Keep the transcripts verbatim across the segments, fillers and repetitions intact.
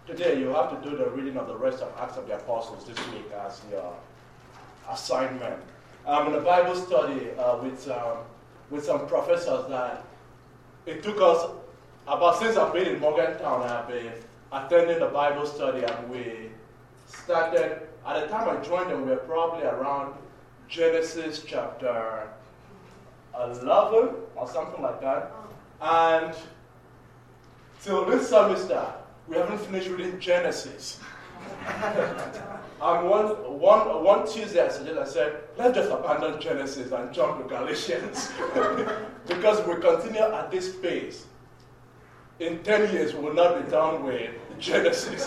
today you have to do the reading of the rest of Acts of the Apostles this week as your assignment. I'm in a Bible study uh, with, um, with some professors that it took us, about since I've been in Morgantown, I've been attending the Bible study, and we started, at the time I joined them, we were probably around Genesis chapter eleven or something like that. And till this semester, we haven't finished reading Genesis. And one, one, one Tuesday I suggested, I said, let's just abandon Genesis and jump to Galatians. Because if we continue at this pace, in ten years we will not be done with Genesis.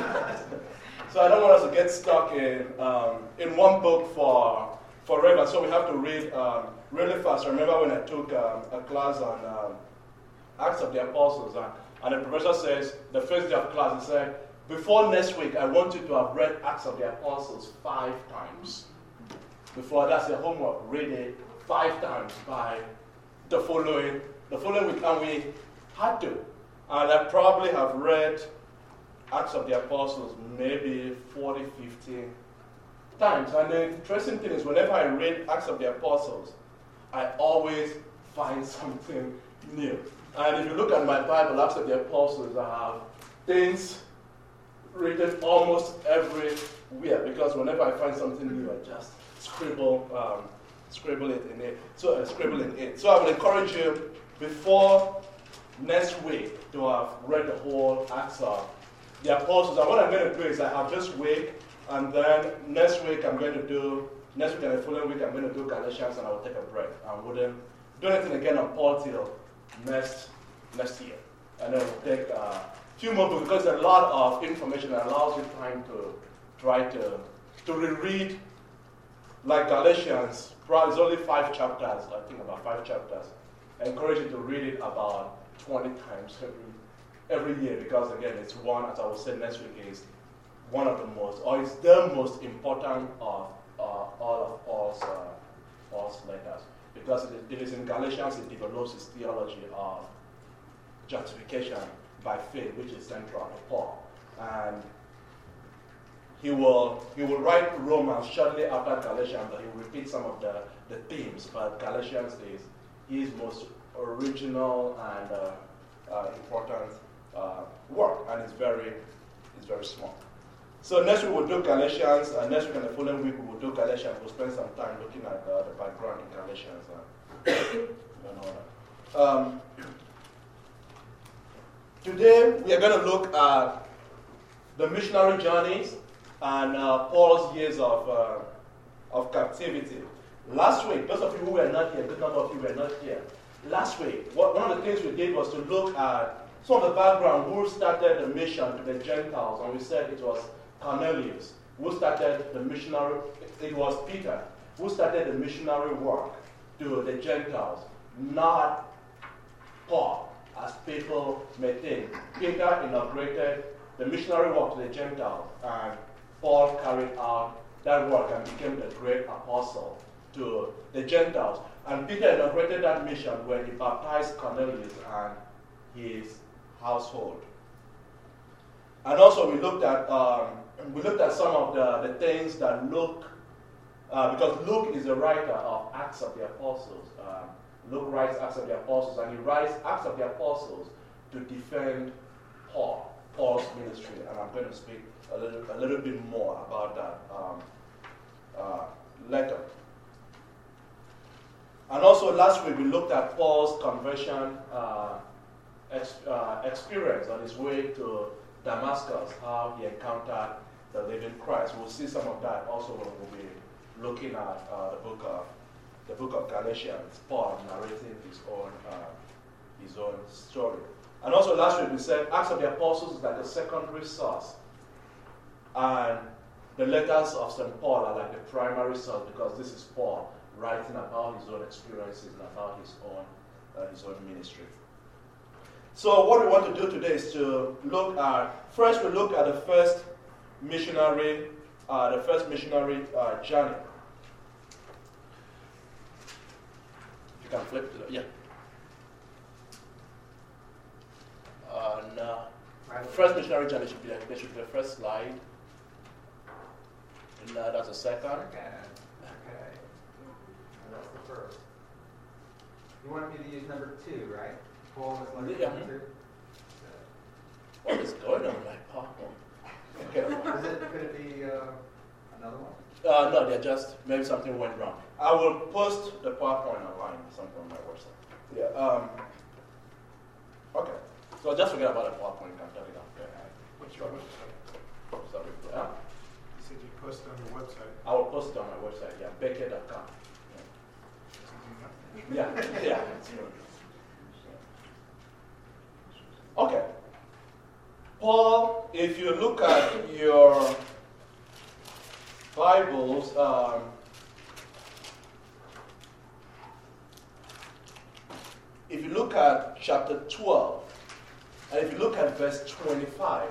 So I don't want us to get stuck in um, in one book for forever. So we have to read um, really fast. I remember when I took um, a class on um, Acts of the Apostles, and, and the professor says, the first day of class, he said, before next week, I want you to have read Acts of the Apostles five times. Before that's your homework, read it five times by the following the following week, and we had to. And I probably have read Acts of the Apostles maybe forty, fifty times. And the interesting thing is, whenever I read Acts of the Apostles, I always find something new. And if you look at my Bible, Acts of the Apostles, I have things written almost everywhere, because whenever I find something new, I just scribble, um, scribble it in it. So uh, scribble in it. So I would encourage you before next week to have read the whole Acts of the Apostles. And what I'm going to do is I have this week, and then next week I'm going to do next week and the following week I'm going to do Galatians, and I will take a break. I wouldn't do anything again on Paul till next next year, and then we'll take. Uh, few more books, because there's a lot of information that allows you time to try to to reread, like Galatians. Probably it's only five chapters, I think about five chapters. I encourage you to read it about twenty times every every year, because again, it's one, as I will say next week, is one of the most, or it's the most important of uh, all of Paul's, uh, Paul's letters, because it is, it is in Galatians it develops his theology of justification by faith, which is central to Paul. And he will he will write Romans shortly after Galatians, and he will repeat some of the, the themes, but Galatians is his most original and uh, uh, important uh, work, and it's very it's very small. So next week we'll do Galatians, and next week and the following week we will do Galatians. We'll spend some time looking at uh, the background in Galatians. Uh, and all that. Um, Today, we are going to look at the missionary journeys and uh, Paul's years of, uh, of captivity. Last week, those of you who were not here, a good number of you were not here. Last week, what, one of the things we did was to look at some of the background, who started the mission to the Gentiles. And we said it was Cornelius, who started the missionary, it was Peter, who started the missionary work to the Gentiles, not Paul, as people may think. Peter inaugurated the missionary work to the Gentiles, and Paul carried out that work and became the great apostle to the Gentiles. And Peter inaugurated that mission when he baptized Cornelius and his household. And also we looked at um, we looked at some of the, the things that Luke, uh, because Luke is the writer of Acts of the Apostles. Um, Luke writes Acts of the Apostles, and he writes Acts of the Apostles to defend Paul, Paul's ministry. And I'm going to speak a little, a little bit more about that um, uh, later. And also last week we looked at Paul's conversion uh, ex, uh, experience on his way to Damascus, how he encountered the living Christ. We'll see some of that also when we'll be looking at uh, the book of the book of Galatians, Paul narrating his own uh, his own story. And also last week we said Acts of the Apostles is like a secondary source, and the letters of Saint Paul are like the primary source, because this is Paul writing about his own experiences and about his own uh, his own ministry. So what we want to do today is to look at, first we look at the first missionary, uh, the first missionary uh, journey. You can flip to the, yeah. Uh, no. First missionary journey should be like, there should be the first slide. And uh, that's the second. Okay. Okay. And that's the first. You want me to use number two, right? Paul was like Yeah. number two? What is going on with my PowerPoint? Okay. Is it, could it be uh, another one? Uh, no, they're just, maybe something went wrong. I will post the PowerPoint online, something on my website. Yeah. Um, okay. So just forget about the PowerPoint. You can turn it off. Yeah. What's your website? Sorry. Yeah. You said you post it on your website. I will post it on my website. Yeah, becker dot com. Yeah. Yeah. Yeah. Okay. Paul, if you look at your Bibles, um, if you look at chapter twelve, and if you look at verse twenty-five,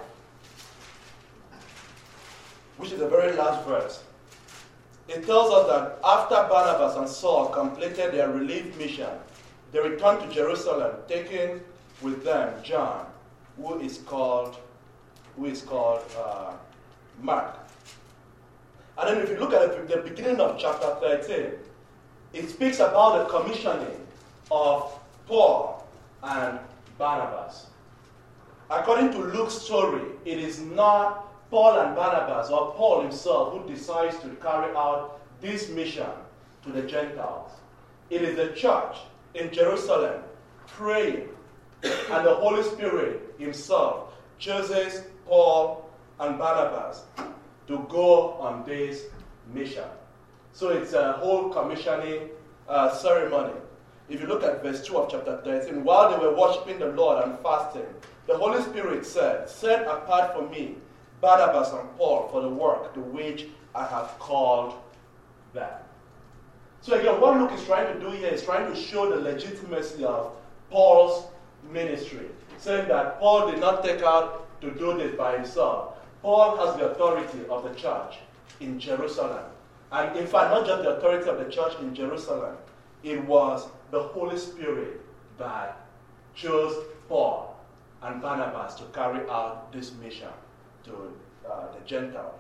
which is the very last verse, it tells us that after Barnabas and Saul completed their relief mission, they returned to Jerusalem, taking with them John, who is called, who is called uh, Mark. And then if you look at the beginning of chapter thirteen, it speaks about the commissioning of Paul and Barnabas. According to Luke's story, it is not Paul and Barnabas or Paul himself who decides to carry out this mission to the Gentiles. It is the church in Jerusalem praying, and the Holy Spirit himself chooses Paul and Barnabas to go on this mission. So it's a whole commissioning uh, ceremony. If you look at verse two of chapter thirteen, while they were worshiping the Lord and fasting, the Holy Spirit said, "Set apart for me Barnabas and Paul for the work to which I have called them." So again, what Luke is trying to do here is trying to show the legitimacy of Paul's ministry, saying that Paul did not take out to do this by himself. Paul has the authority of the church in Jerusalem. And in fact, not just the authority of the church in Jerusalem, it was the Holy Spirit that chose Paul and Barnabas to carry out this mission to uh, the Gentiles.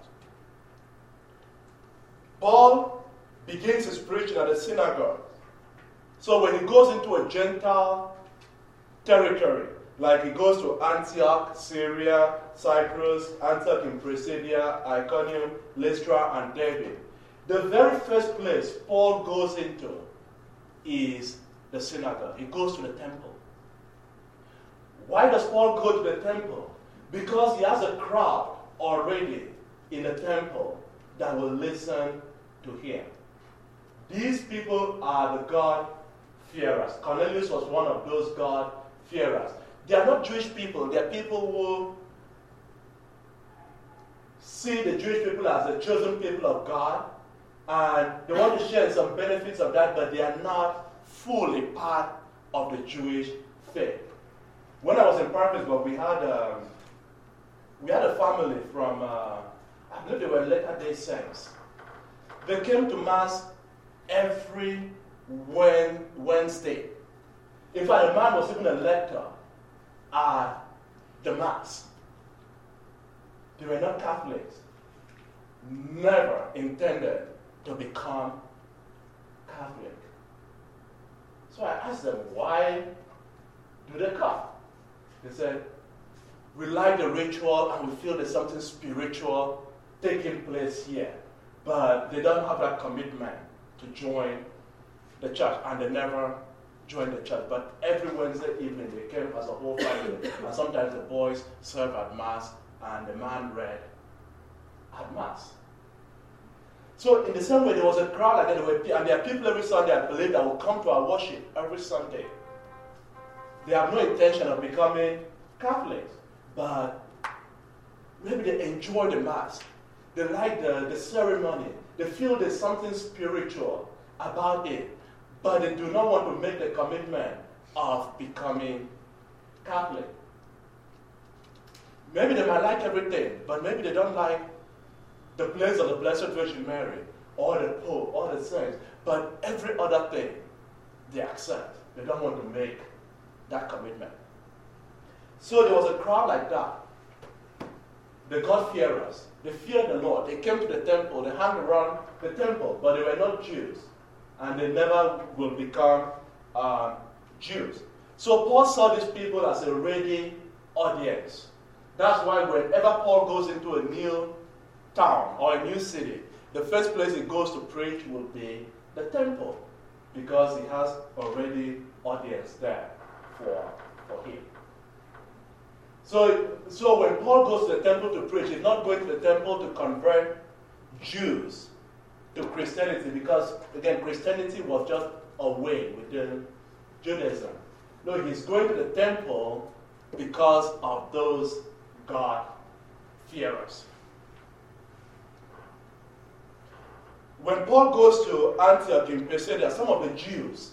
Paul begins his preaching at the synagogue. So when he goes into a Gentile territory, like he goes to Antioch, Syria, Cyprus, Antioch in Pisidia, Iconium, Lystra, and Derbe, the very first place Paul goes into is the synagogue. He goes to the temple. Why does Paul go to the temple? Because he has a crowd already in the temple that will listen to him. These people are the God-fearers. Cornelius was one of those God-fearers. They are not Jewish people. They are people who see the Jewish people as the chosen people of God, and they want to share some benefits of that, but they are not fully part of the Jewish faith. When I was in Parkersburg, we had um, we had a family from, uh, I believe they were Latter-day Saints. They came to Mass every Wednesday. In fact, a man was even a lector at the Mass. They were not Catholics. Never intended to become Catholic. So I asked them, why do they come? They said, we like the ritual and we feel there's something spiritual taking place here. But they don't have that commitment to join the church, and they never joined the church. But every Wednesday evening they came as a whole family, and sometimes the boys served at Mass and the man read at Mass. So in the same way, there was a crowd like that, and there are people every Sunday, I believe, that will come to our worship every Sunday. They have no intention of becoming Catholics, but maybe they enjoy the Mass. They like the, the ceremony. They feel there's something spiritual about it, but they do not want to make the commitment of becoming Catholic. Maybe they might like everything, but maybe they don't like the place of the Blessed Virgin Mary, or the Pope, or the saints, but every other thing they accept. They don't want to make that commitment. So there was a crowd like that. the God-fearers. They feared the Lord. They came to the temple. They hung around the temple, but they were not Jews. And they never will become uh, Jews. So Paul saw these people as a ready audience. That's why whenever Paul goes into a new town or a new city, the first place he goes to preach will be the temple, because he has already audience there for, for him. So, so when Paul goes to the temple to preach, he's not going to the temple to convert Jews to Christianity, because, again, Christianity was just a way within Judaism. No, he's going to the temple because of those God-fearers. When Paul goes to Antioch in Pisidia, some of the Jews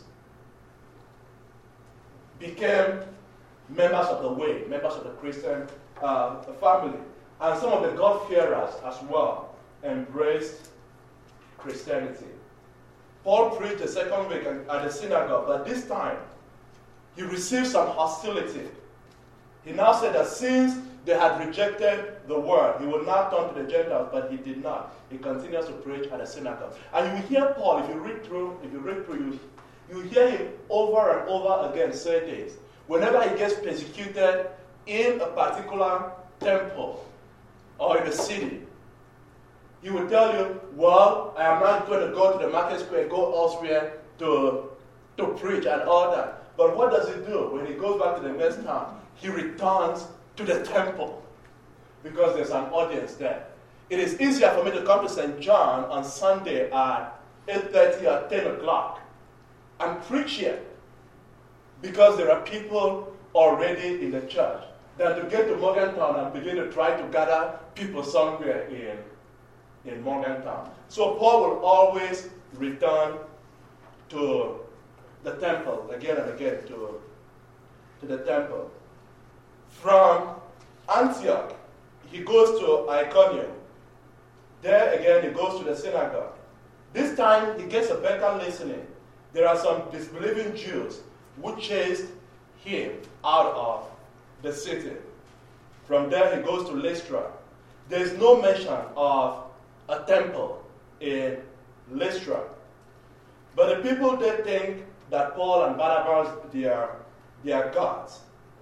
became members of the way, members of the Christian uh, family. And some of the God-fearers as well embraced Christianity. Paul preached the second week at the synagogue, but this time he received some hostility. He now said that since they had rejected the word, he would not turn to the Gentiles, but he did not. He continues to preach at the synagogue. And you will hear Paul, if you read through, if you read through, you, you hear him over and over again say this. Whenever he gets persecuted in a particular temple or in a city, he will tell you, well, I am not going to go to the market square, go elsewhere to, to preach and all that. But what does he do? When he goes back to the next town, he returns to the temple because there's an audience there. It is easier for me to come to Saint John on Sunday at eight thirty or ten o'clock and preach here because there are people already in the church than to get to Morgantown and begin to try to gather people somewhere in, in Morgantown. So Paul will always return to the temple again and again, to, to the temple. From Antioch, he goes to Iconium. There again, he goes to the synagogue. This time, he gets a better listening. There are some disbelieving Jews who chased him out of the city. From there, he goes to Lystra. There is no mention of a temple in Lystra. But the people, they think that Paul and Barnabas, they are, they are gods.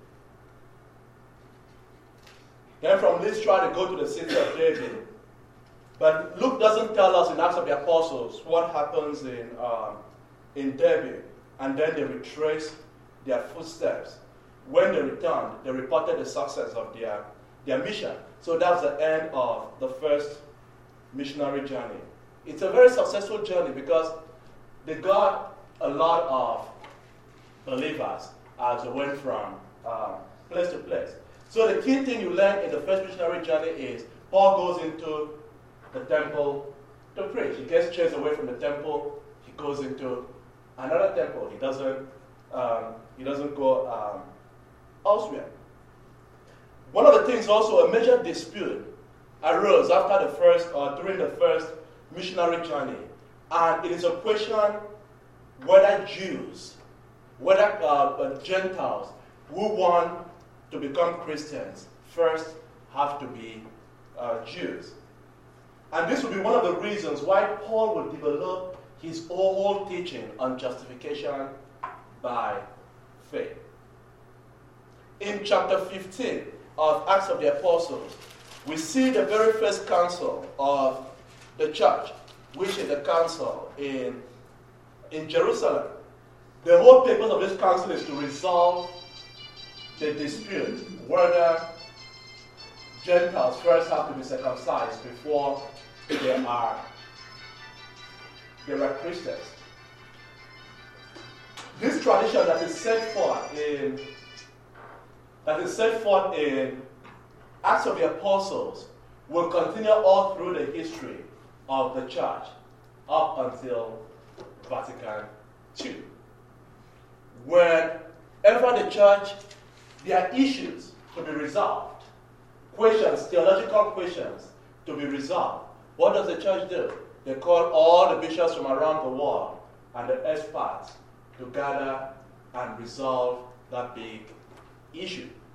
Then from Lystra, they go to the city of David. But Luke doesn't tell us in Acts of the Apostles what happens in, um, in David. And then they retrace their footsteps. When they returned, they reported the success of their, their mission. So that's the end of the first missionary journey. It's a very successful journey because they got a lot of believers as they went from um, place to place. So the key thing you learn in the first missionary journey is Paul goes into the temple to preach. He gets chased away from the temple. He goes into another temple. He doesn't, um, he doesn't go um, elsewhere. One of the things also, a major dispute arose after the first, or during the first missionary journey. And it is a question whether Jews, whether uh, Gentiles who want to become Christians first have to be uh, Jews. And this will be one of the reasons why Paul will develop his whole teaching on justification by faith. In chapter fifteen of Acts of the Apostles, we see the very first council of the church, which is the council in, in Jerusalem. The whole purpose of this council is to resolve the dispute whether Gentiles first have to be circumcised before they are, they are Christians. This tradition that is set forth in that is set forth in Acts of the Apostles will continue all through the history of the church up until Vatican Two. Whenever the church, there are issues to be resolved, questions, theological questions to be resolved, what does the church do? They call all the bishops from around the world and the experts to gather and resolve that big issue.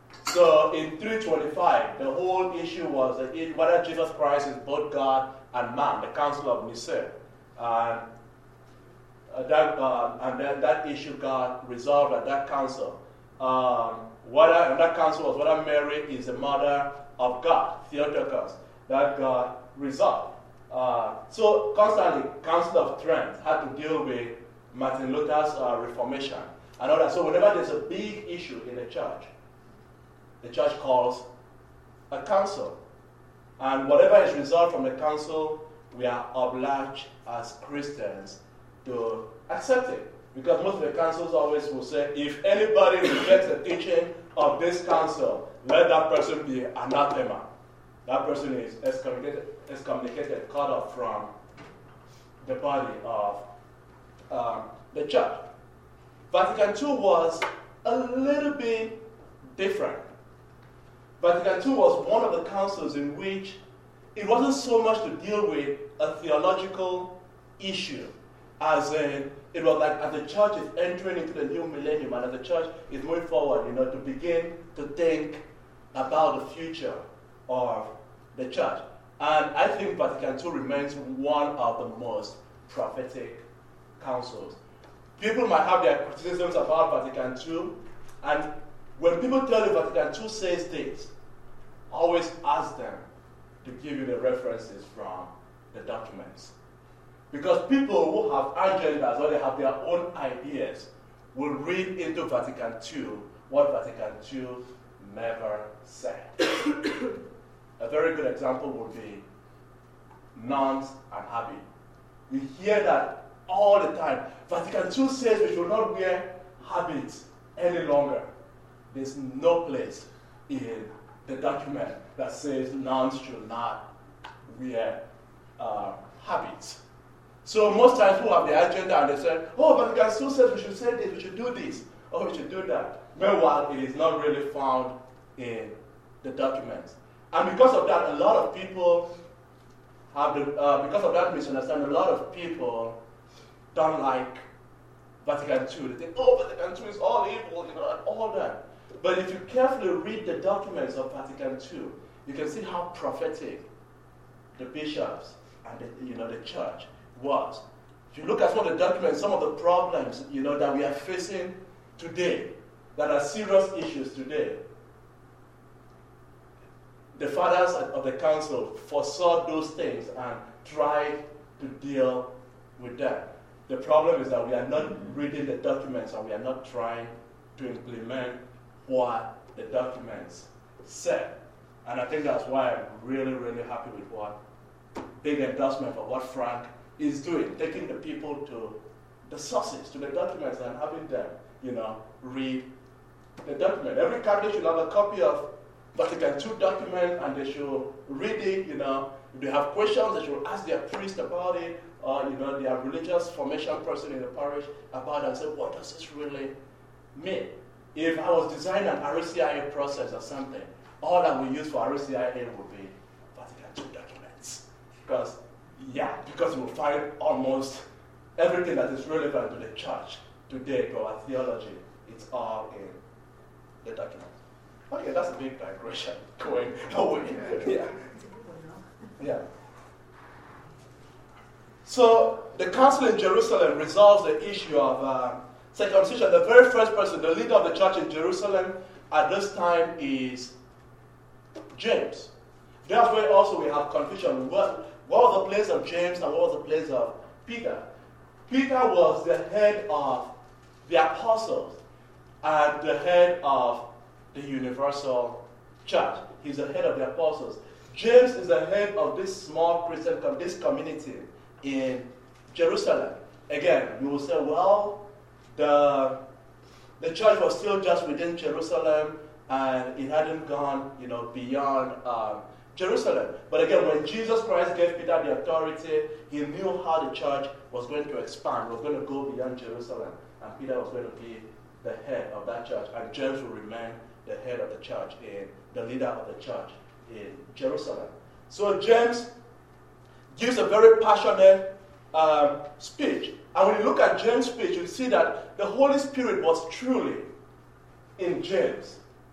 So in three twenty-five, the whole issue was that it, whether Jesus Christ is both God and man, the Council of Nicaea. And, uh, that, uh, and then that issue got resolved at that council. Um, whether, and that council was whether Mary is the mother of God, Theotokos. That got resolved. Uh, so constantly, Council of Trent had to deal with Martin Luther's uh, Reformation and all that. So whenever there's a big issue in the church, the church calls a council. And whatever is resolved from the council, we are obliged as Christians to accept it. Because most of the councils always will say, if anybody rejects the teaching of this council, let that person be anathema. That person is excommunicated, excommunicated, cut off from the body of um, the church. Vatican Two was a little bit different. Vatican Two was one of the councils in which it wasn't so much to deal with a theological issue, as in, it was like as the church is entering into the new millennium and as the church is moving forward, you know, to begin to think about the future of the church. And I think Vatican Two remains one of the most prophetic councils. People might have their criticisms about Vatican Two, and when people tell you Vatican Two says this, always ask them to give you the references from the documents. Because people who have agendas or they have their own ideas will read into Vatican Two what Vatican Two never said. A very good example would be nuns and habit. We hear that all the time. Vatican Two says we should not wear habits any longer. There's no place in the document that says nuns should not wear uh, habits. So most times people have the agenda and they say, oh, Vatican Two says we should say this, we should do this, or we should do that. Meanwhile, it is not really found in the documents. And because of that, a lot of people have the, uh, because of that misunderstanding, a lot of people don't like Vatican Two. They think, oh, Vatican Two is all evil, you know, and all that. But if you carefully read the documents of Vatican Two, you can see how prophetic the bishops and the, you know, the church was. If you look at some of the documents, some of the problems, you know, that we are facing today, that are serious issues today, the fathers of the council foresaw those things and tried to deal with them. The problem is that we are not reading the documents and we are not trying to implement what the documents said. And I think that's why I'm really, really happy with what big endorsement for what Frank is doing, taking the people to the sources, to the documents, and having them, you know, read the document. Every Catholic should have a copy of Vatican Two document, and they should read it, you know. If they have questions, they should ask their priest about it, or, you know, their religious formation person in the parish about it, and say, what does this really mean? If I was designing an R C I A process or something, all that we use for R C I A would be Vatican Two documents. Because, yeah, because we'll find almost everything that is relevant to the church today, to our theology, it's all in the documents. Okay, that's a big digression going away. Yeah. Yeah. So the council in Jerusalem resolves the issue of uh, circumcision. The very first person, the leader of the church in Jerusalem at this time is James. That's where also we have confusion. What, what was the place of James and what was the place of Peter? Peter was the head of the apostles and the head of the universal church. He's the head of the apostles. James is the head of this small Christian, this community in Jerusalem. Again, you will say, well, the, the church was still just within Jerusalem and it hadn't gone, you know, beyond um, Jerusalem. But again, when Jesus Christ gave Peter the authority, he knew how the church was going to expand, was going to go beyond Jerusalem. And Peter was going to be the head of that church. And James will remain the head of the church, in the leader of the church in Jerusalem. So James gives a very passionate um, speech. And when you look at James' speech, you see that the Holy Spirit was truly in James.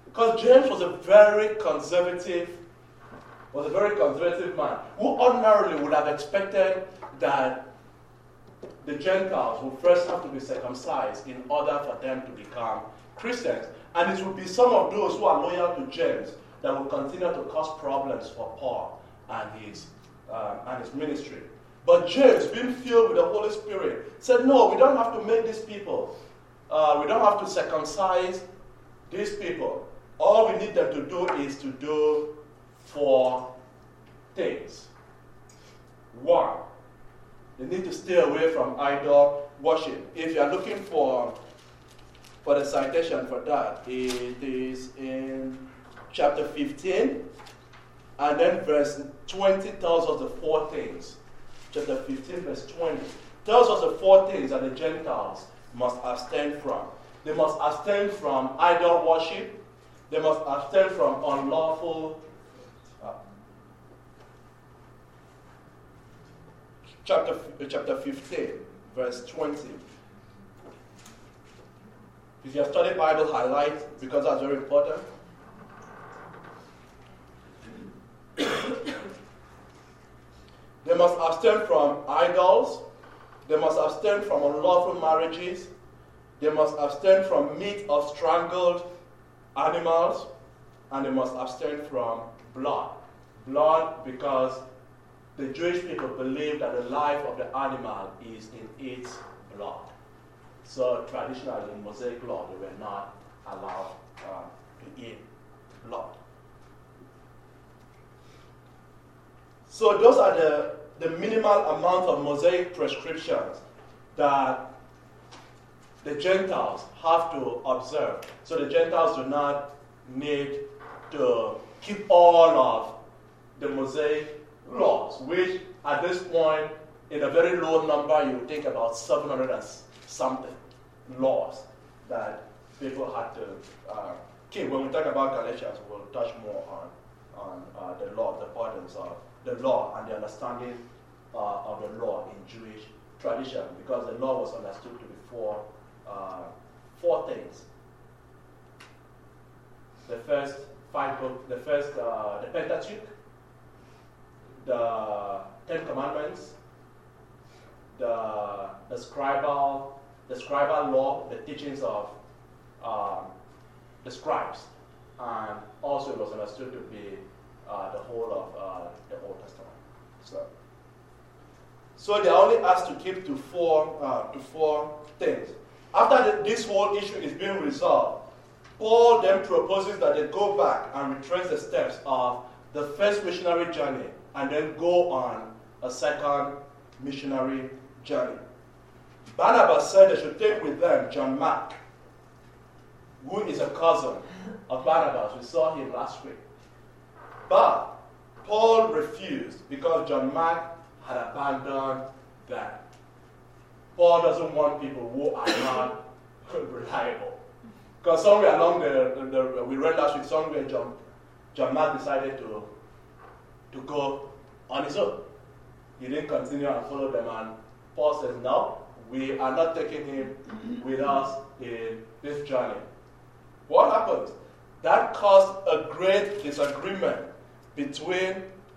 Because James was a very conservative, was a very conservative man who ordinarily would have expected that the Gentiles would first have to be circumcised in order for them to become Christians. And it would be some of those who are loyal to James that will continue to cause problems for Paul and his, um, and his ministry. But James, being filled with the Holy Spirit, said, no, we don't have to make these people. Uh, we don't have to circumcise these people. All we need them to do is to do four things. One, they need to stay away from idol worship. If you are looking for, for the citation for that, it is in chapter fifteen, and then verse twenty tells us the four things. Chapter fifteen, verse twenty tells us the four things that the Gentiles must abstain from. They must abstain from idol worship. They must abstain from unlawful. Uh, chapter, chapter fifteen, verse twenty. If you have studied Bible, highlight, because that's very important. They must abstain from idols. They must abstain from unlawful marriages. They must abstain from meat of strangled animals. And they must abstain from blood. Blood because the Jewish people believe that the life of the animal is in its blood. So traditionally in Mosaic law, they were not allowed um, to eat blood. So those are the, the minimal amount of Mosaic prescriptions that the Gentiles have to observe. So the Gentiles do not need to keep all of the Mosaic laws, which at this point, in a very low number, you would think about seven hundred and something laws that people had to uh, keep. When we talk about Galatians, we'll touch more on, on uh, the law, the importance of the law and the understanding uh, of the law in Jewish tradition, because the law was understood to be four, uh, four things. The first five books, the first, uh, the Pentateuch, the Ten Commandments, the, the scribal, the scribal law, the teachings of um, the scribes, and also it was understood to be uh, the whole of uh, the Old Testament. So, so they are only asked to keep to four uh, to four things. After the, this whole issue is being resolved, Paul then proposes that they go back and retrace the steps of the first missionary journey and then go on a second missionary journey. Barnabas said they should take with them John Mark, who is a cousin of Barnabas. We saw him last week. But Paul refused because John Mark had abandoned them. Paul doesn't want people who are not reliable. Because somewhere along the, the, the we read last week, somewhere John, John Mark decided to, to go on his own. He didn't continue and follow them, and Paul says, no, we are not taking him with us in this journey. What happened? That caused a great disagreement between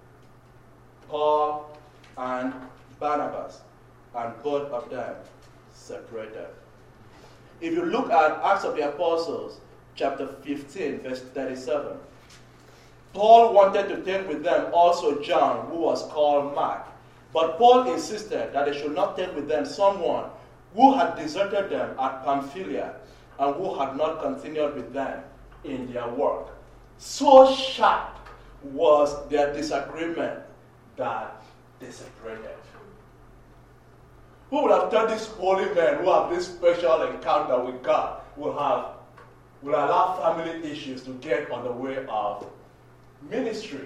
Paul and Barnabas, and both of them separated. If you look at Acts of the Apostles, chapter fifteen, verse thirty-seven, Paul wanted to take with them also John, who was called Mark. But Paul insisted that they should not take with them someone who had deserted them at Pamphylia and who had not continued with them in their work. So sharp was their disagreement that they separated. Who would have thought these holy men who have this special encounter with God will have will allow family issues to get on the way of ministry?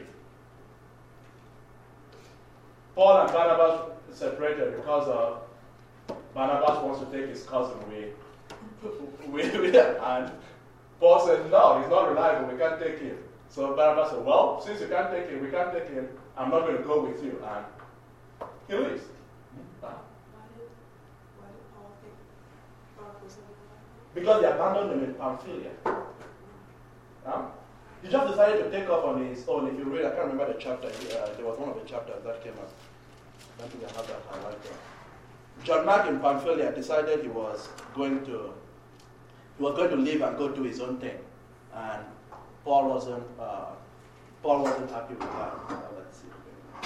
Paul and Barnabas separated because of Barnabas wants to take his cousin with, with, with him. And Paul said, no, he's not reliable, we can't take him. So Barnabas said, well, since you can't take him, we can't take him, I'm not going to go with you. And he leaves. Uh, Why did Paul think Barnabas was reliable? because they abandoned him in Pamphylia. Huh? He just decided to take off on his own. If you read, I can't remember the chapter. Uh, there was one of the chapters that came up. I don't think I have that highlighted. John Mark in Pamphylia decided he was going to he was going to leave and go do his own thing, and Paul wasn't uh, Paul wasn't happy with that. Uh, let's see.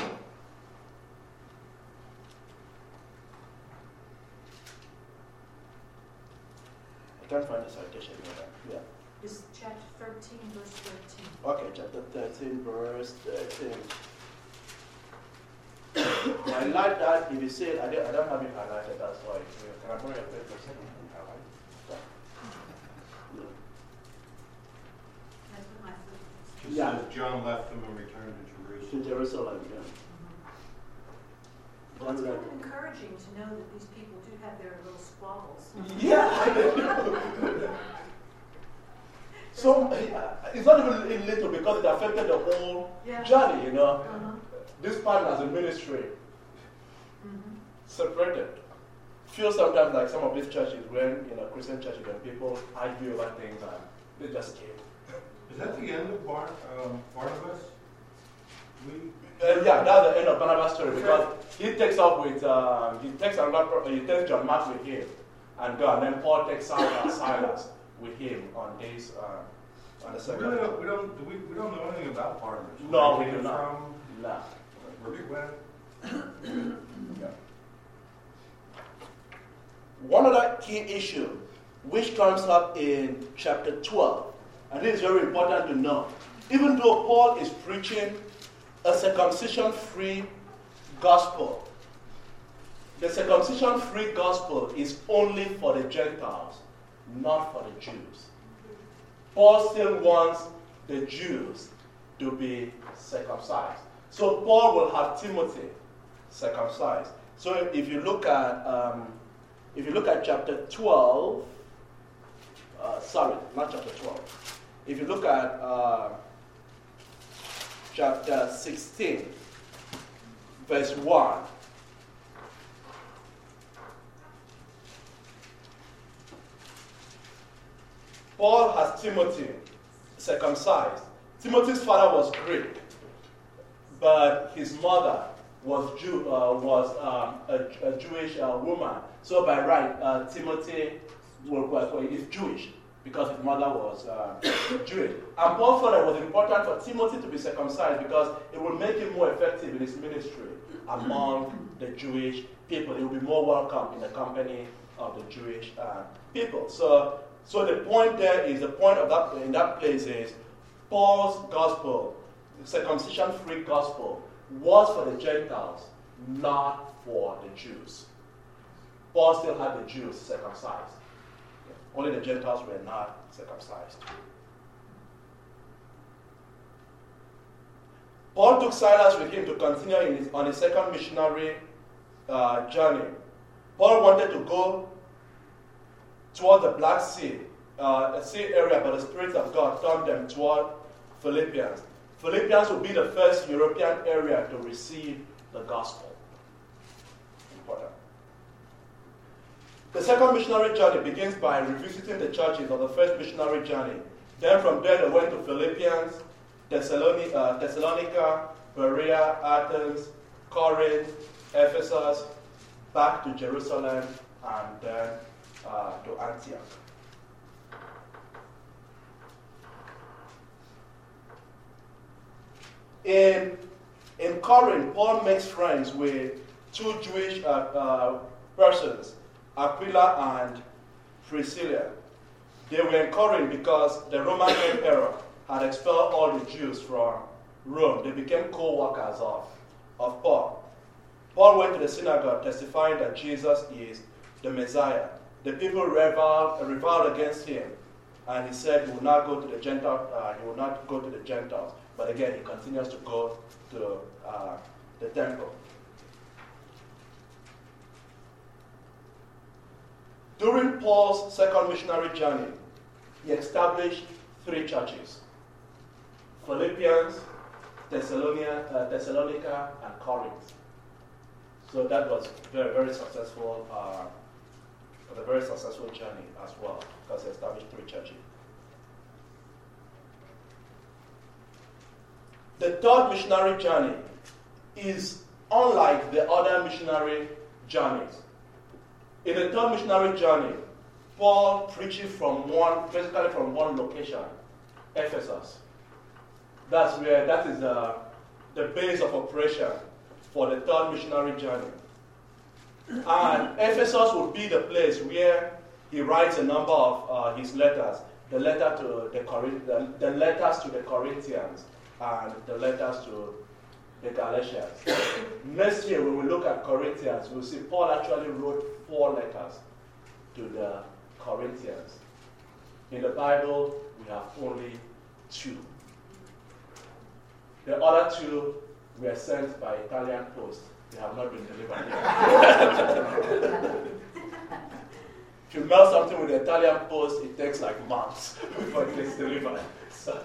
I can't find the citation here. Yeah. It's chapter thirteen, verse thirteen. Okay, chapter thirteen, verse thirteen. I like that. If you see it, I don't, I don't have it highlighted. That's why. Can I borrow your paper? Highlight. That's what my foot It Yeah. says John left them and returned to To Jerusalem. Jerusalem, yeah. Well, it's kind of encouraging to know that these people do have their little squabbles. Yeah. So uh, it's not even little because it affected the whole Yeah. journey, you know. Uh-huh. This partners in ministry Mm-hmm. separated. Feel sometimes like some of these churches, when you know Christian churches, when people argue over things and they just came. Is that the end of Bar, um, Barnabas? We, Uh, yeah, that's the end of Barnabas' story because he takes off with um, he takes another he takes John Mark with him and go, and then Paul takes Silas, Silas with him on this uh, on the we second. really don't, we don't, do we, we don't know anything about Barnabas. No, Where we he do came not. From, Nah. where he went. Yeah. One other key issue which comes up in chapter twelve, and this is very important to know. Even though Paul is preaching a circumcision-free gospel, the circumcision-free gospel is only for the Gentiles, not for the Jews. Paul still wants the Jews to be circumcised. So Paul will have Timothy circumcised. So if you look at um, if you look at chapter twelve, uh, sorry, not chapter twelve. If you look at uh, chapter sixteen, verse one. Paul has Timothy circumcised. Timothy's father was Greek, but his mother was Jew, uh, was um, a, a Jewish uh, woman. So by right, uh, Timothy well, well, is Jewish because his mother was uh, Jewish. And Paul thought it was important for Timothy to be circumcised because it would make him more effective in his ministry among the Jewish people. He would be more welcome in the company of the Jewish uh, people. So, so the point there is the point of that in that place is Paul's gospel, the circumcision-free gospel, was for the Gentiles, not for the Jews. Paul still had the Jews circumcised. Only the Gentiles were not circumcised. Paul took Silas with him to continue in his, on his second missionary uh, journey. Paul wanted to go toward the Black Sea, uh, a sea area, but the Spirit of God turned them toward Philippians. Philippians will be the first European area to receive the gospel. Important. The second missionary journey begins by revisiting the churches of the first missionary journey. Then from there they went to Philippians, Thessalonica, uh, Thessalonica, Berea, Athens, Corinth, Ephesus, back to Jerusalem, and then uh, to Antioch. In, in Corinth, Paul makes friends with two Jewish uh, uh, persons, Aquila and Priscilla. They were in Corinth because the Roman emperor had expelled all the Jews from Rome. They became co-workers of, of Paul. Paul went to the synagogue testifying that Jesus is the Messiah. The people reviled, reviled against him, and he said he will not go to the Gentiles. Uh, he will not go to the Gentiles. But again, he continues to go to uh, the temple. During Paul's second missionary journey, he established three churches: Philippians, Thessalonica, uh, Thessalonica, and Corinth. So that was very, very successful. Uh, a very successful journey as well, because he established three churches. the third missionary journey is unlike the other missionary journeys. In the third missionary journey, Paul preaches from one, basically from one location, Ephesus. That's where, that is the, the base of operation for the third missionary journey. And Ephesus would be the place where he writes a number of uh, his letters, the letter to the, Corinth, the, the letters to the Corinthians and the letters to the Galatians. Next year, when we look at Corinthians, we'll see Paul actually wrote four letters to the Corinthians. In the Bible, we have only two. The other two were sent by Italian post. They have not been delivered yet. If you mail something with the Italian post, it takes like months before it gets delivered. So,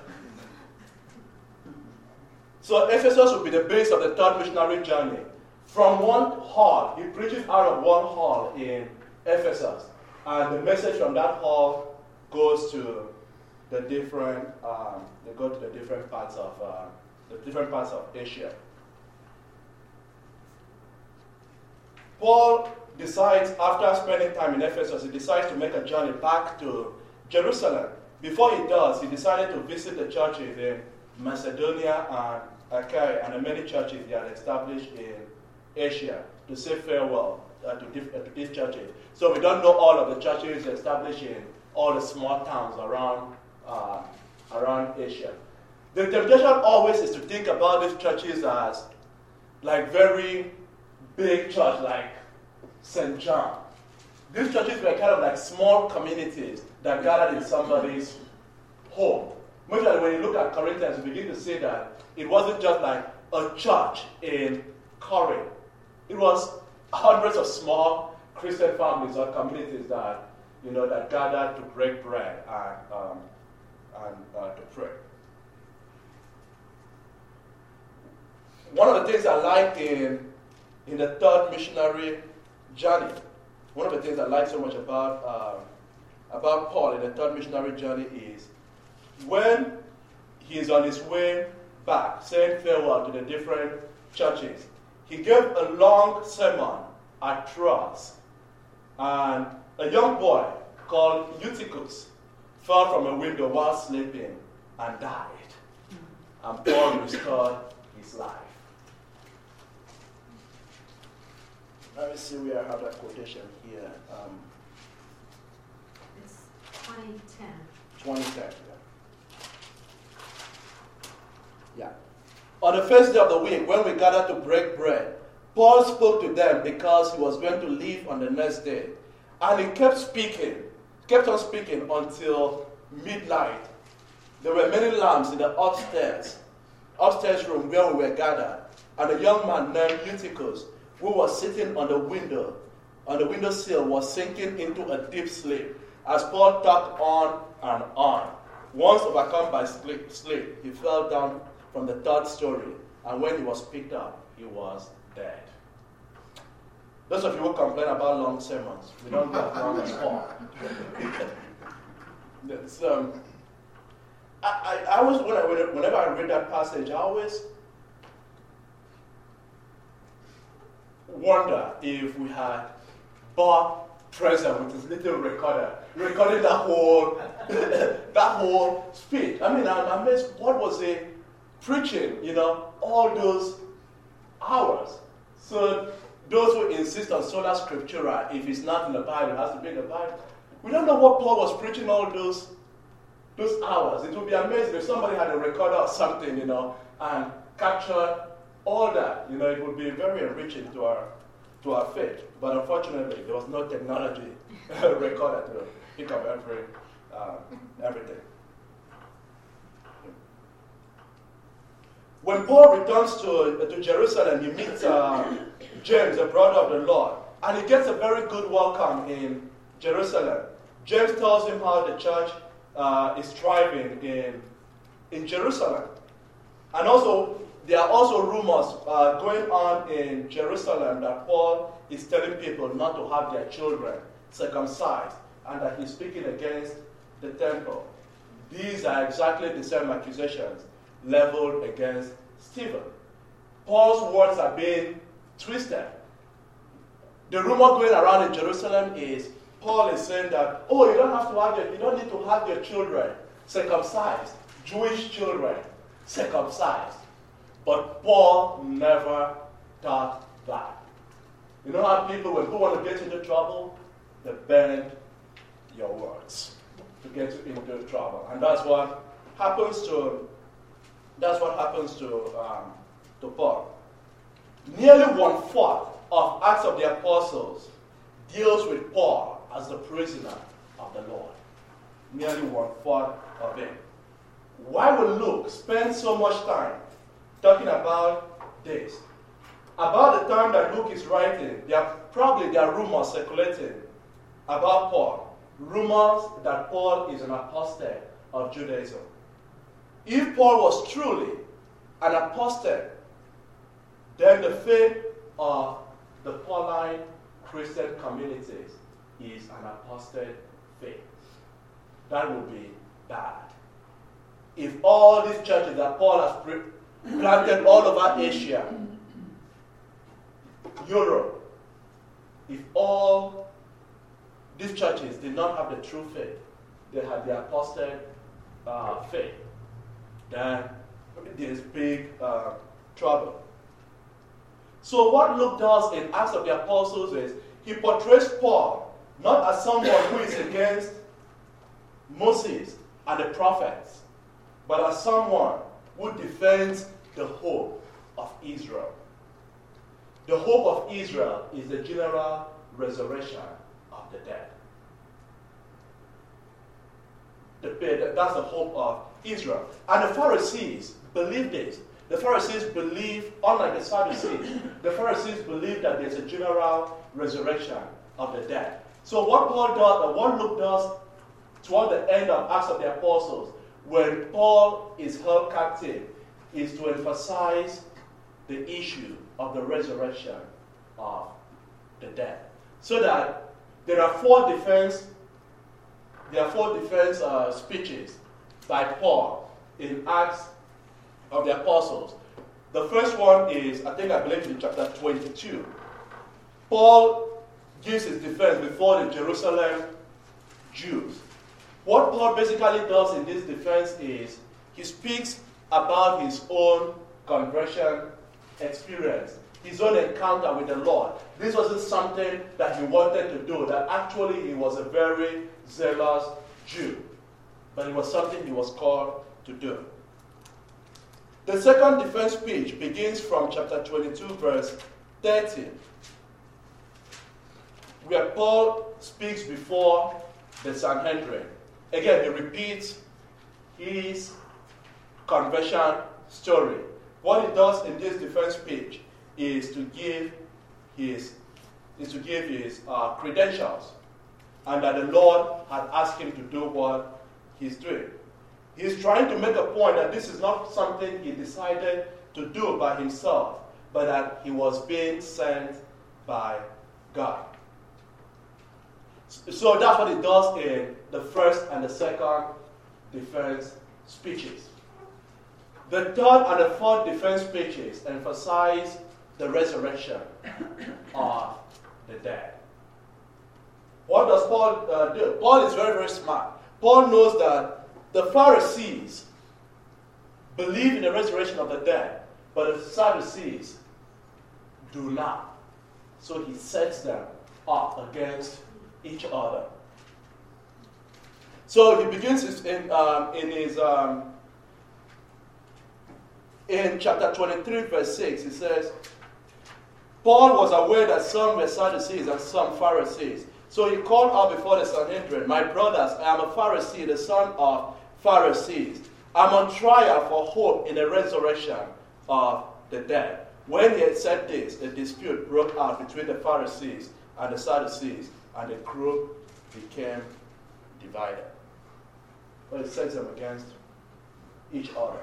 so Ephesus will be the base of the third missionary journey. From one hall, he preaches out of one hall in Ephesus. And the message from that hall goes to the different, um, they go to the different parts of uh, the different parts of Asia. Paul decides, after spending time in Ephesus, he decides to make a journey back to Jerusalem. Before he does, he decided to visit the churches in Macedonia and Achaia and the many churches he had established in Asia to say farewell uh, to, diff- uh, to these churches. So we don't know all of the churches established in all the small towns around, uh, around Asia. The temptation always is to think about these churches as like very big church, like Saint John. These churches were kind of like small communities that gathered in somebody's home. Mostly when you look at Corinthians, you begin to see that it wasn't just like a church in Corinth. It was hundreds of small Christian families or communities that, you know, that gathered to break bread and, um, and uh, to pray. One of the things I liked in, in the third missionary journey, one of the things I like so much about, uh, about Paul in the third missionary journey is when he is on his way back, saying farewell to the different churches, he gave a long sermon at Troas, and a young boy called Eutychus fell from a window while sleeping and died. And Paul restored his life. Let me see where I have that quotation here. Um, It's twenty ten. twenty ten, yeah. Yeah. On the first day of the week, when we gathered to break bread, Paul spoke to them because he was going to leave on the next day. And he kept speaking, kept on speaking until midnight. There were many lamps in the upstairs, upstairs room where we were gathered. And a young man named Eutychus, who was sitting on the window, on the windowsill, was sinking into a deep sleep as Paul talked on and on. Once overcome by sleep, sleep, he fell down from the third story, and when he was picked up, he was dead. Those of you who complain about long sermons, we don't go as long as Paul. um, I, I, I always, when I, whenever I read that passage, I always wonder if we had Bob present with his little recorder, recording that whole that whole speech. I mean, I'm amazed. What was he preaching? You know, all those hours. So those who insist on sola scriptura, if it's not in the Bible, it has to be in the Bible. We don't know what Paul was preaching all those those hours. It would be amazing if somebody had a recorder or something, you know, and captured all that. You know, it would be very enriching to our to our faith. But unfortunately, there was no technology recorder to pick up every uh, everything. When Paul returns to, to Jerusalem, he meets uh, James, the brother of the Lord, and he gets a very good welcome in Jerusalem. James tells him how the church uh, is thriving in, in Jerusalem. And also, there are also rumors uh, going on in Jerusalem that Paul is telling people not to have their children circumcised and that he's speaking against the temple. These are exactly the same accusations leveled against Stephen. Paul's words are being twisted. The rumor going around in Jerusalem is Paul is saying that, oh, you don't have to have your, you don't need to have your children circumcised, Jewish children circumcised. But Paul never taught that. You know how people, when people want to get into trouble, they bend your words to get you into trouble. And that's what happens to, that's what happens to, um, to Paul. Nearly one-fourth of Acts of the Apostles deals with Paul as the prisoner of the Lord. Nearly one-fourth of it. Why would Luke spend so much time talking about this? About the time that Luke is writing, there are probably there are rumors circulating about Paul. Rumors that Paul is an apostate of Judaism. If Paul was truly an apostate, then the faith of the Pauline Christian communities is an apostate faith. That would be bad. If all these churches that Paul has planted all over Asia, Europe, if all these churches did not have the true faith, they had the apostate uh, faith, then there's big uh, trouble. So what Luke does in Acts of the Apostles is he portrays Paul not as someone who is against Moses and the prophets, but as someone who defends the hope of Israel. The hope of Israel is the general resurrection of the dead. The, that's the hope of Israel. And the Pharisees believe this. The Pharisees believe, unlike the Sadducees, the Pharisees believe that there's a general resurrection of the dead. So what Paul does, or what Luke does toward the end of Acts of the Apostles, when Paul is held captive, is to emphasize the issue of the resurrection of the dead. So that there are four defense, there are four defense uh, speeches by Paul in Acts of the Apostles. The first one is, I think I believe in chapter twenty-two. Paul gives his defense before the Jerusalem Jews. What Paul basically does in this defense is he speaks about his own conversion experience, his own encounter with the Lord. This wasn't something that he wanted to do, that actually he was a very zealous Jew, but it was something he was called to do. The second defense speech begins from chapter twenty-two, verse thirty, where Paul speaks before the Sanhedrin. Again, he repeats his conversion story. What he does in this defense speech is to give his, is to give his uh, credentials, and that the Lord had asked him to do what he's doing. He's trying to make a point that this is not something he decided to do by himself, but that he was being sent by God. So that's what he does in the first and the second defense speeches. The third and the fourth defense speeches emphasize the resurrection of the dead. What does Paul uh, do? Paul is very, very smart. Paul knows that the Pharisees believe in the resurrection of the dead, but the Sadducees do not. So he sets them up against each other. So he begins in, um, in his um, in chapter twenty-three, verse six. He says, Paul was aware that some were Sadducees and some Pharisees. So he called out before the Sanhedrin, "My brothers, I am a Pharisee, the son of Pharisees. I'm on trial for hope in the resurrection of the dead." When he had said this, a dispute broke out between the Pharisees and the Sadducees, and the group became divided. But it sets them against each other.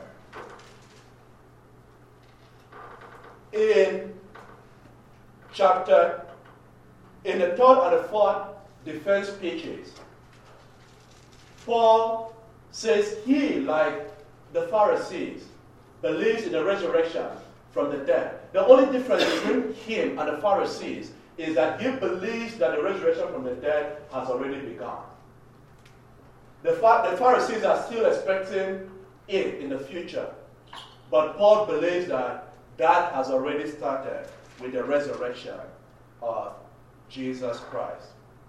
In chapter, in the third and the fourth defense speeches, Paul says he, like the Pharisees, believes in the resurrection from the dead. The only difference between him and the Pharisees is that he believes that the resurrection from the dead has already begun. The, the Pharisees are still expecting it in the future. But Paul believes that that has already started with the resurrection of Jesus Christ.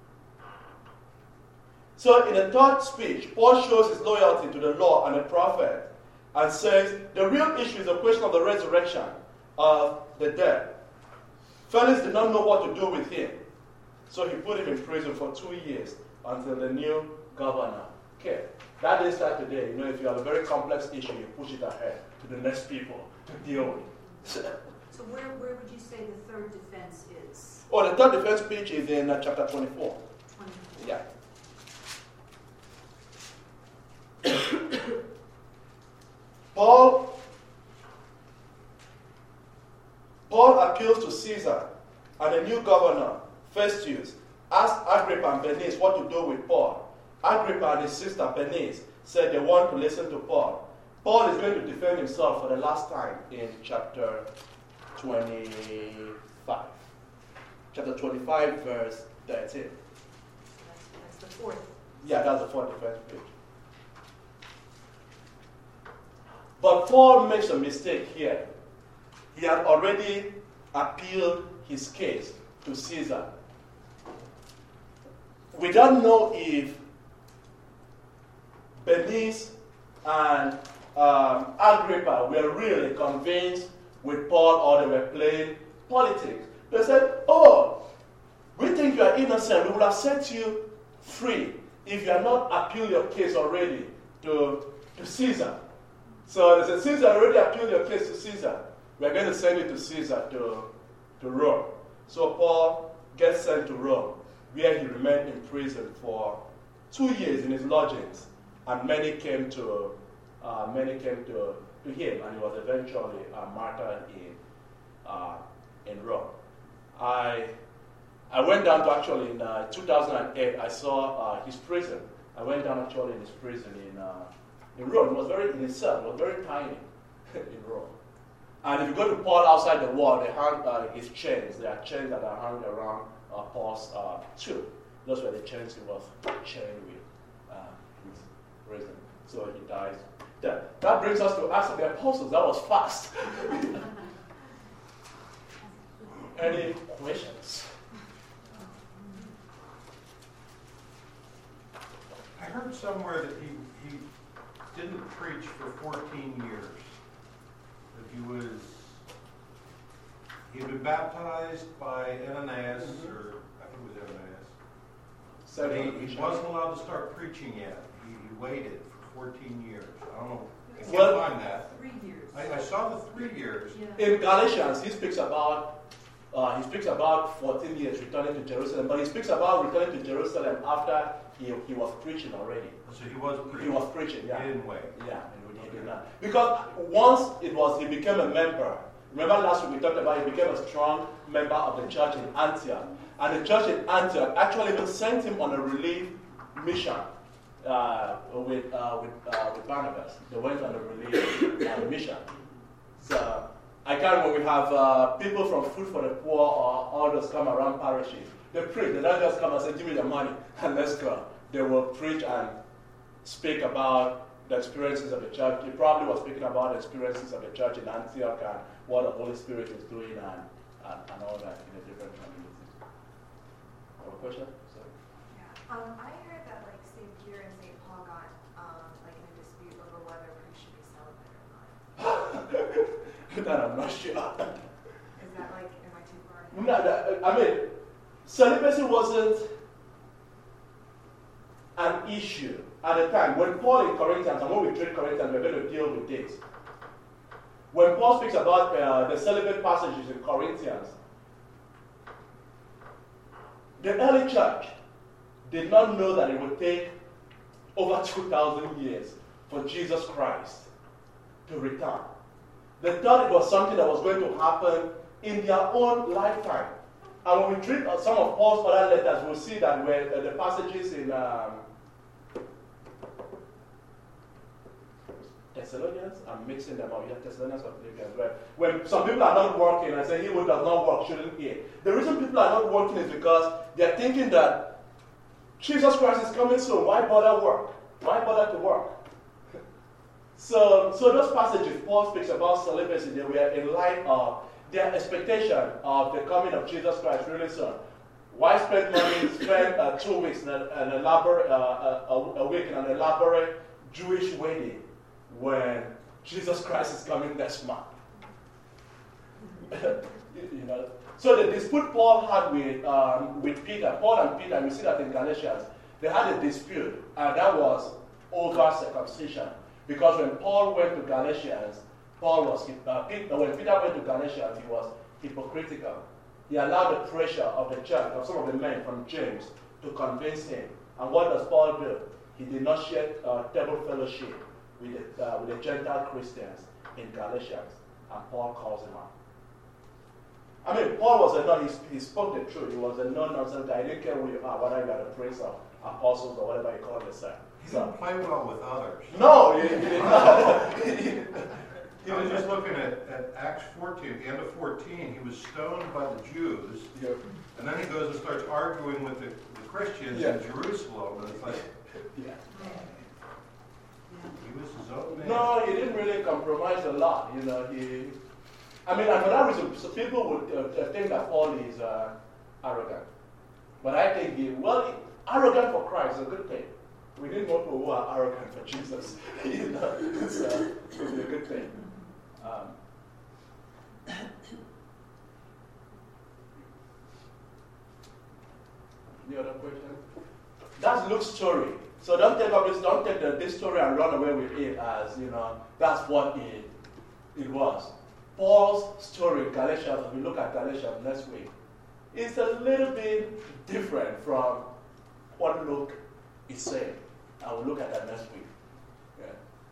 So in the third speech, Paul shows his loyalty to the law and the prophet and says the real issue is the question of the resurrection of the dead. Felix did not know what to do with him, so he put him in prison for two years until the new governor came. That didn't start today. You know, if you have a very complex issue, you push it ahead to the next people to deal with. So where, where would you say the third defense is? Oh, the third defense speech is in uh, chapter twenty-four. twenty-four. Yeah. Paul, Paul appeals to Caesar and the new governor, Festus, asked Agrippa and Bernice what to do with Paul. Agrippa and his sister Bernice said they want to listen to Paul. Paul is going to defend himself for the last time in chapter twenty-five. Chapter twenty-five, verse thirteen. That's, that's the fourth. Yeah, that's the fourth defense page. But Paul makes a mistake here. He had already appealed his case to Caesar. We don't know if Bernice and um, Agrippa were really convinced with Paul or they were playing politics. They said, oh, we think you are innocent. We would have set you free if you had not appealed your case already to, to Caesar. So they said, since you already appealed your case to Caesar, we're going to send you to Caesar, to, to Rome. So Paul gets sent to Rome, where he remained in prison for two years in his lodgings, and many came to uh, many came to, to him, and he was eventually uh, martyred in uh, in Rome. I I went down to actually in uh, two thousand eight. I saw uh, his prison. I went down actually in his prison in uh, in Rome. It was very in itself. It was very tiny in Rome. And if you go to Paul outside the wall, they hang uh, his chains. There are chains that are hung around uh, Paul's uh, tomb. Those were the chains he was chained with uh, his prison. So he dies there. That brings us to Acts of the Apostles. That was fast. Any questions? I heard somewhere that he, he didn't preach for fourteen years. That he was, he had been baptized by Ananias, mm-hmm. or I think it was Ananias. So he, he wasn't allowed to start preaching yet. He, he waited for fourteen years. I don't know. I can't well, find that. Three years. I, I saw the three years. Yeah. In Galatians, he speaks about uh, he speaks about fourteen years returning to Jerusalem, but he speaks about returning to Jerusalem after he, he was preaching already. So he was preaching. He was preaching, yeah. He didn't wait. Yeah, he did not. Because once it was, he became a member. Remember last week we talked about he became a strong member of the church in Antioch. And the church in Antioch actually even sent him on a relief mission uh, with, uh, with, uh, with Barnabas. They went on a relief uh, mission. So I can't remember, we have uh, people from Food for the Poor or others come around parishes. They preach. They don't just come and say, give me the money and let's go. They will preach and speak about the experiences of the church. He probably was speaking about the experiences of the church in Antioch and what the Holy Spirit is doing and, and, and all that in the different communities. Have a question? Sorry. Yeah. Um, I heard that like Saint Peter and Saint Paul got um, like in a dispute over whether priests should be celibate or not. That I'm not sure. Is that like, am I too far ahead? No, that, I mean, celibacy wasn't an issue at the time. When Paul in Corinthians, and when we treat Corinthians, we're going to deal with this. When Paul speaks about uh, the celibate passages in Corinthians, the early church did not know that it would take over two thousand years for Jesus Christ to return. They thought it was something that was going to happen in their own lifetime. And when we treat uh, some of Paul's other letters, we'll see that where uh, the passages in um, Thessalonians. I'm mixing them up. Yeah, Thessalonians or Philippians. Where when some people are not working, I say he who does not work shouldn't eat. The reason people are not working is because they're thinking that Jesus Christ is coming soon. Why bother work? Why bother to work? So, so those passages Paul speaks about celibacy, they were in light of their expectation of the coming of Jesus Christ really soon. Why spend money, spend uh, two weeks in an, an elaborate, uh, a, a week in an elaborate Jewish wedding when Jesus Christ is coming next month? you know. So the dispute Paul had with um, with Peter, Paul and Peter, we see that in Galatians, they had a dispute, and that was over circumcision. Because when Paul went to Galatians, Paul was uh, Peter, when Peter went to Galatians, he was hypocritical. He allowed the pressure of the church, of some of the men from James, to convince him. And what does Paul do? He did not share uh, table fellowship with the, uh, with the Gentile Christians in Galatians, and Paul calls him out. I mean, Paul was a non, he, he spoke the truth. He was a no-nonsense guy. He didn't care who you are, whether you are the prince of apostles or whatever you call yourself. He So, didn't play well with others. no, he, he did not. I was just looking at, at Acts fourteen, at the end of fourteen, he was stoned by the Jews, Yeah. and then he goes and starts arguing with the, the Christians Yeah. in Jerusalem, and it's like, Yeah. he was his own man. No, he didn't really compromise a lot. You know, he. I mean, and for that reason, so people would uh, think that Paul is uh, arrogant, but I think he, well, he, arrogant for Christ is a good thing. We need more people who are arrogant for Jesus. you know, it's, uh, it's a good thing. Um, any other question? That's Luke's story. So don't take up this, don't take the, this story and run away with it as, you know, that's what it, it was. Paul's story, Galatians, if we look at Galatians next week, is a little bit different from what Luke is saying. I will look at that next week. Yeah.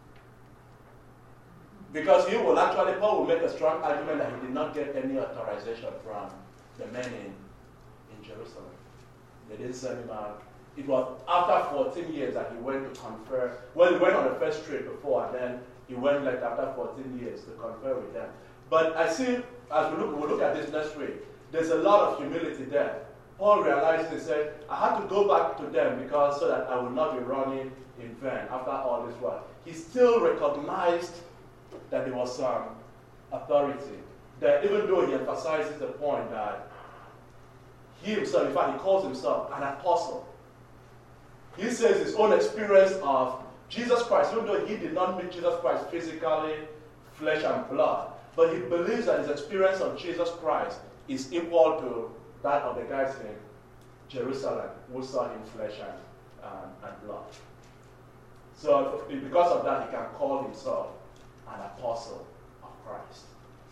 Because he will actually, Paul will make a strong argument that he did not get any authorization from the men in, in Jerusalem. They didn't send him out. It was after fourteen years that he went to confer. Well, he went on the first trip before, and then he went like after fourteen years to confer with them. But I see, as we look, we look at this next week, there's a lot of humility there. Paul realized, he said, I had to go back to them because so that I will not be running in vain after all this work. He still recognized that there was some authority. That even though he emphasizes the point that he himself, in fact, he calls himself an apostle. He says his own experience of Jesus Christ, even though he did not meet Jesus Christ physically, flesh and blood, but he believes that his experience of Jesus Christ is equal to that of the guys in Jerusalem who saw him flesh and, um, and blood. So because of that, he can call himself an apostle of Christ.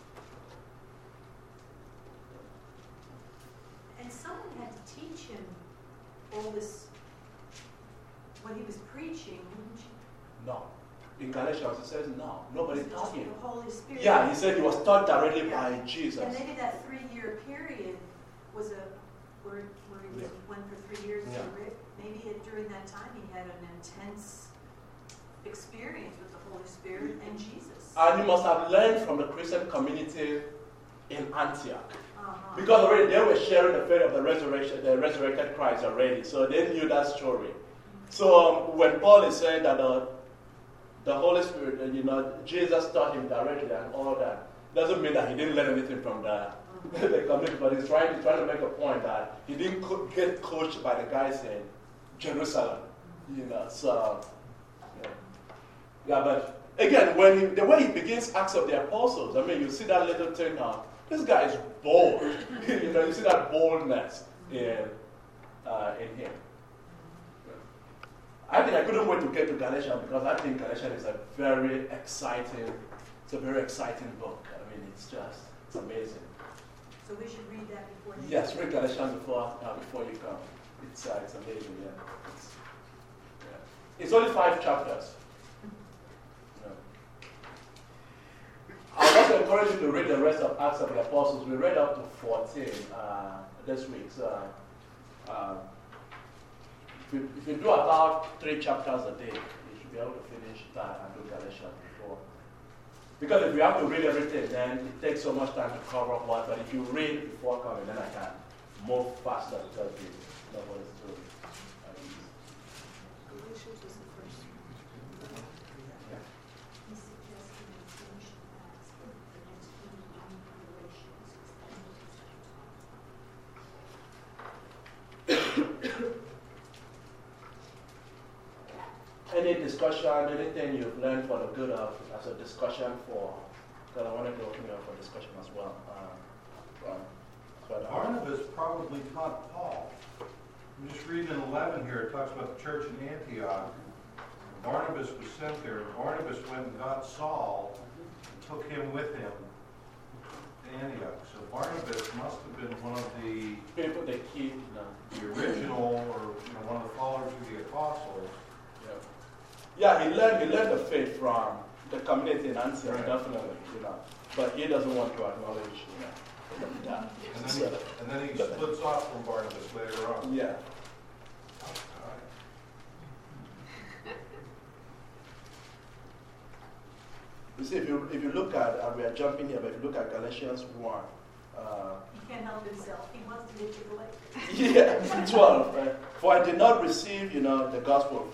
And someone had to teach him all this, what he was preaching, wouldn't you? No. In Galatians, it says no. Nobody Was it taught just him. the Holy Spirit? Yeah, he said he was taught directly Yeah. by Jesus. And maybe that three-year period was a, where, where he was, Yeah. went for three years. Yeah. to Rick. Maybe it, during that time he had an intense experience with the Holy Spirit and Jesus. And he must have learned from the Christian community in Antioch. Uh-huh. Because already they were sharing the faith of the resurrection, the resurrected Christ already. So they knew that story. So um, when Paul is saying that the, the Holy Spirit, uh, you know, Jesus taught him directly and all that, doesn't mean that he didn't learn anything from the, the community. But he's trying, he's trying to make a point that he didn't co- get coached by the guys in Jerusalem. You know, so, yeah. Yeah, but again, when he, the way he begins Acts of the Apostles, I mean, you see that little thing now. This guy is bold. you know, you see that boldness in uh, in him. I think I couldn't wait to get to Galatians because I think Galatians is a very exciting, it's a very exciting book. I mean, it's just, it's amazing. So we should read that before you Yes, read Galatians before uh, before you come. It's uh, it's amazing. Yeah. It's, yeah. It's only five chapters. Yeah. I would also encourage you to read the rest of Acts of the Apostles. We read up to fourteen uh, this week. So, uh, if, you, if you do about three chapters a day, you should be able to finish that and do Galatians before Because if you have to read everything, then it takes so much time to cover up what. But if you read before coming, then I can move faster because you know what it's doing. Galatians was the first one. He suggested a change to Acts for the next meeting on Galatians. Any discussion, anything you've learned for the good of as a discussion for, because I wanted to open it up for discussion as well. Um, um, but, uh, Barnabas probably taught Paul. I'm just reading in eleven here, it talks about the church in Antioch. Barnabas was sent there. Barnabas went and got Saul and took him with him to Antioch. So Barnabas must have been one of the, people they keep, you know, the original, or you know, one of the followers of the apostles. yeah, he learned he learned the faith from the community in Antioch, Right. definitely, you know. But he doesn't want to acknowledge, you know, that. And then, he, and then he splits off from Barnabas later on. Yeah. You see, if you if you look at, uh, we are jumping here, but if you look at Galatians one, uh, He can't help himself. He wants to get to the lake. yeah, twelve. Right? For I did not receive, you know, the gospel